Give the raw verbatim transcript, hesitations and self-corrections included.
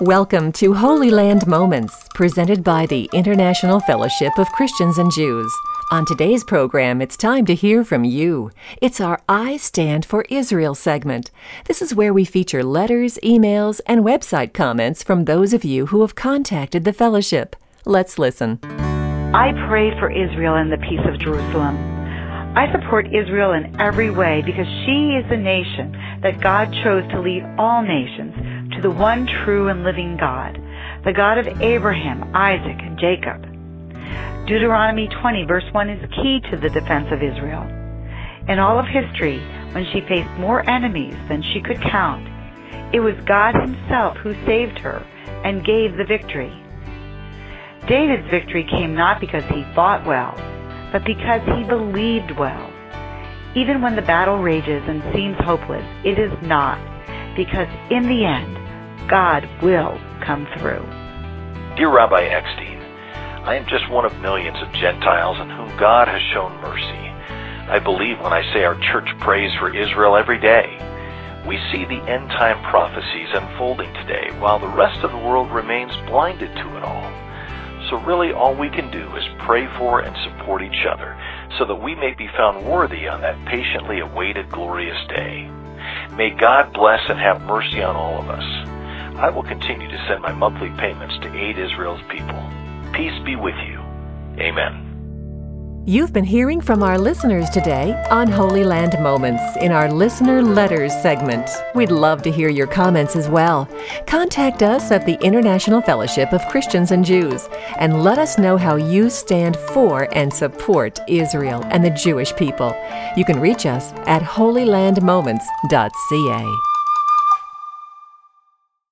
Welcome to Holy Land Moments, presented by the International Fellowship of Christians and Jews. On today's program, it's time to hear from you. It's our I Stand for Israel segment. This is where we feature letters, emails, and website comments from those of you who have contacted the fellowship. Let's listen. I pray for Israel and the peace of Jerusalem. I support Israel in every way because she is the nation that God chose to lead all nations to the one true and living God, the God of Abraham, Isaac, and Jacob. Deuteronomy twenty, verse one is key to the defense of Israel. In all of history, when she faced more enemies than she could count, it was God himself who saved her and gave the victory. David's victory came not because he fought well, but because he believed well. Even when the battle rages and seems hopeless, it is not, because in the end, God will come through. Dear Rabbi Eckstein, I am just one of millions of Gentiles in whom God has shown mercy. I believe when I say our church prays for Israel every day. We see the end-time prophecies unfolding today while the rest of the world remains blinded to it all. So really all we can do is pray for and support each other so that we may be found worthy on that patiently awaited glorious day. May God bless and have mercy on all of us. I will continue to send my monthly payments to aid Israel's people. Peace be with you. Amen. You've been hearing from our listeners today on Holy Land Moments in our Listener Letters segment. We'd love to hear your comments as well. Contact us at the International Fellowship of Christians and Jews and let us know how you stand for and support Israel and the Jewish people. You can reach us at holy land moments dot c a.